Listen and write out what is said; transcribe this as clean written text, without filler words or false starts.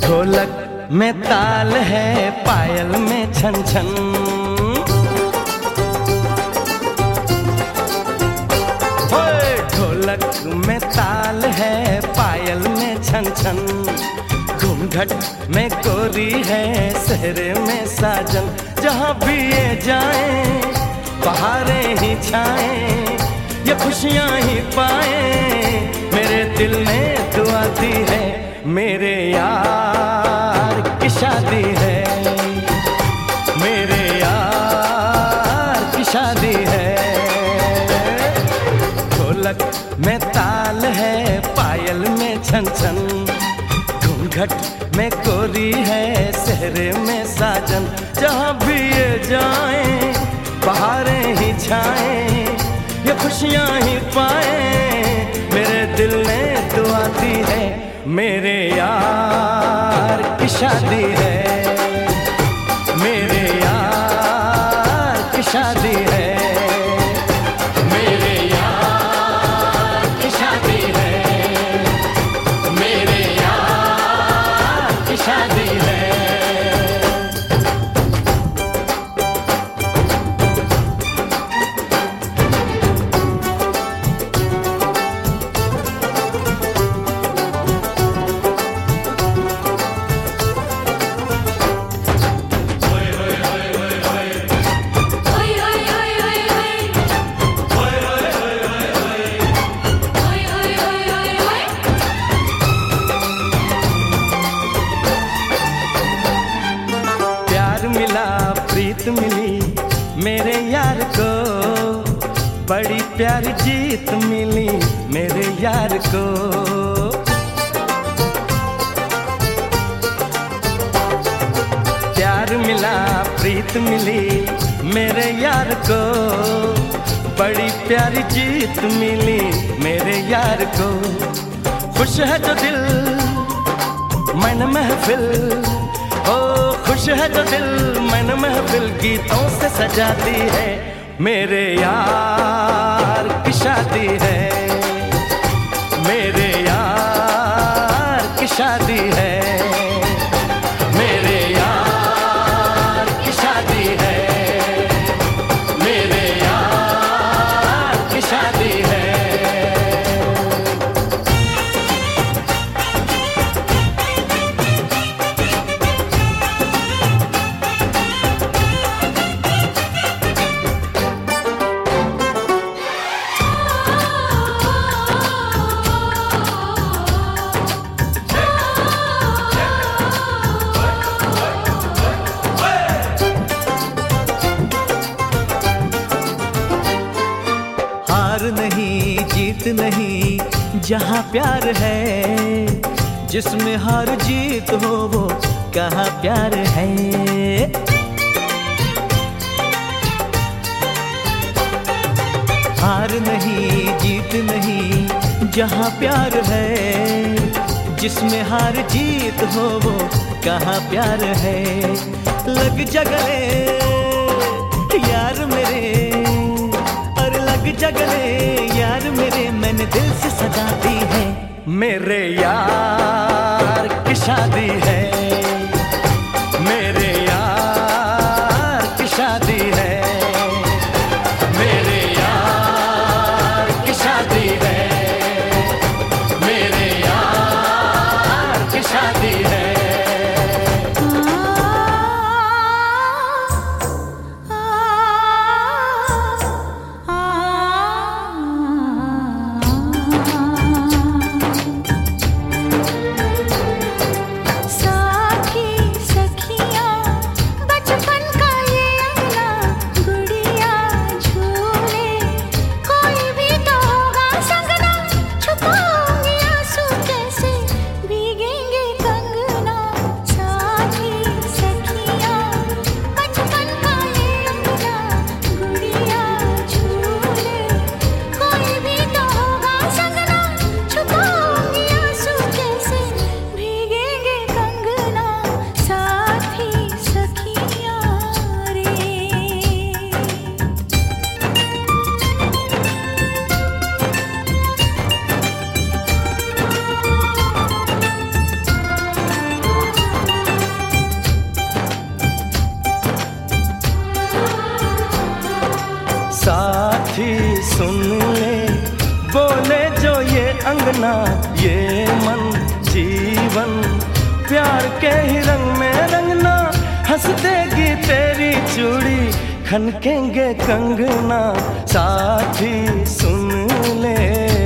ढोलक में ताल है, पायल में छन छन। ढोलक में ताल है, पायल में छन छन। घूंघट में कोरी है, सहरे में साजन। जहाँ भी ये जाए बहारें ही छाएं, ये खुशियाँ ही पाए। मेरे दिल ने दुआ दी है, मेरे यार की शादी है, मेरे यार की शादी है। ढोलक में ताल है, पायल में छन छन। घूंघट में कोरी है, सहरे में साजन। जहाँ भी ये जाएं बहारें ही छाएं, ये खुशियाँ ही पाए। मेरे दिल ने दुआ दी है, मेरे यार की शादी है, मेरे यार की शादी है, मेरे यार की शादी है, मेरे यार की शादी है। प्रीत मिली मेरे यार को, बड़ी प्यारी जीत मिली मेरे यार को। प्यार मिला प्रीत मिली मेरे यार को, बड़ी प्यारी जीत मिली मेरे यार को। खुश है जो दिल मन महफिल, ओ खुश है जो दिल मन महफिल गीतों से सजाती है। मेरे यार की शादी है, मेरे यार की शादी है, मेरे यार की शादी है, मेरे यार की शादी है। नहीं जीत नहीं जहाँ प्यार है, जिसमें हार जीत हो वो कहाँ प्यार है। हार नहीं जीत नहीं जहाँ प्यार है, जिसमें हार जीत हो वो कहाँ प्यार है। लग जा गले यार मेरे, लग जा गले यार मेरे, मैंने दिल से सजा दी है। मेरे यार की शादी है, मेरे यार की शादी है, मेरे यार की शादी है, मेरे यार की शादी है। सा कंगना ये मन जीवन प्यार के ही रंग में रंगना, हंस देगी तेरी चूड़ी, खनकेंगे कंगना, साथी सुन ले।